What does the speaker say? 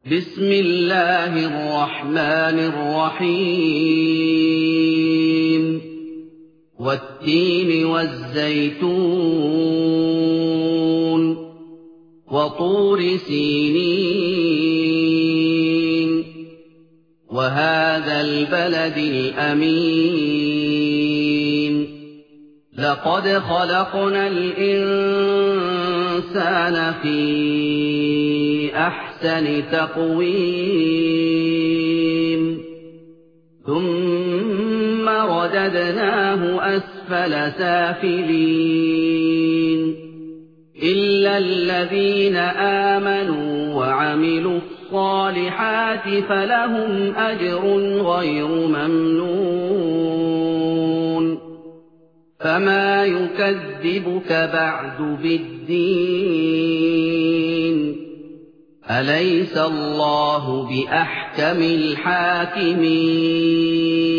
بسم الله الرحمن الرحيم والتين والزيتون وطور سينين وهذا البلد الأمين لقد خلقنا الإنسان في أحسن تقويم ثم رددناه أسفل سافلين إلا الذين آمنوا وعملوا الصالحات فلهم أجر غير ممنون فما يكذبك بعد بالدين أليس الله بأحكم الحاكمين